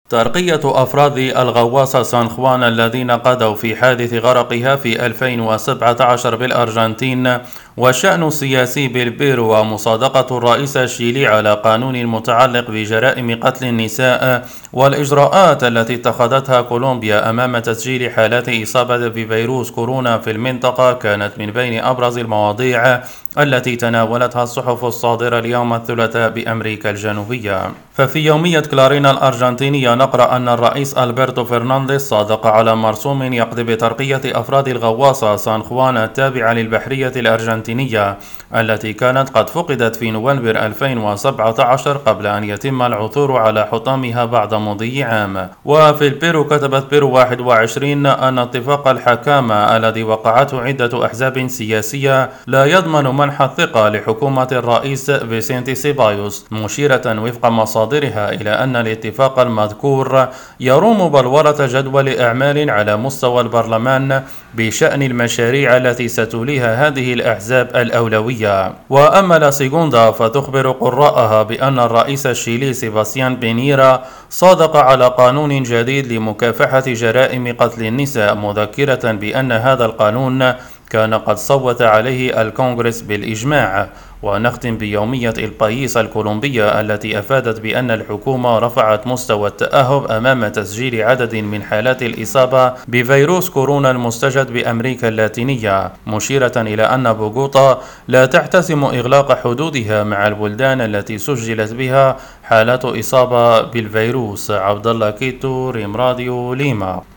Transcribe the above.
ترقية أفراد الغواصة سان خوان الذين قضوا في حادث غرقها في 2017 بالأرجنتين، والشأن السياسي بالبيرو، ومصادقة الرئيس الشيلي على قانون متعلق بجرائم قتل النساء، والإجراءات التي اتخذتها كولومبيا أمام تسجيل حالات إصابة بفيروس كورونا في المنطقة، كانت من بين أبرز المواضيع التي تناولتها الصحف الصادرة اليوم الثلاثاء بأمريكا الجنوبية. ففي يومية كلارين الأرجنتينية نقرأ أن الرئيس ألبرتو فرنانديز صادق على مرسوم يقضي بترقية أفراد الغواصة سان خوان التابعة للبحرية الأرجنتينية التي كانت قد فقدت في نوفمبر 2017 قبل أن يتم العثور على حطامها بعد مضي عام. وفي البيرو كتبت بيرو 21 أن اتفاق الحكامة الذي وقعته عدة أحزاب سياسية لا يضمن منح الثقة لحكومة الرئيس فيسنتي سيبايوس، مشيرة وفق مصادرها إلى أن الاتفاق المذكور يروم بلورة جدول أعمال على مستوى البرلمان بشأن المشاريع التي ستوليها هذه الأحزاب الأولوية. وأما لا سيغوندا فتخبر قراءها بأن الرئيس الشيلي سيباستيان بينيرا صادق على قانون جديد لمكافحة جرائم قتل النساء، مذكرة بأن هذا القانون كان قد صوت عليه الكونغرس بالإجماع. ونختم بيومية البايس الكولومبية التي أفادت بأن الحكومة رفعت مستوى التأهب أمام تسجيل عدد من حالات الإصابة بفيروس كورونا المستجد بأمريكا اللاتينية، مشيرة إلى أن بوغوتا لا تحتسم إغلاق حدودها مع البلدان التي سجلت بها حالات إصابة بالفيروس. عبد الله كيتو، ريم راديو، ليما.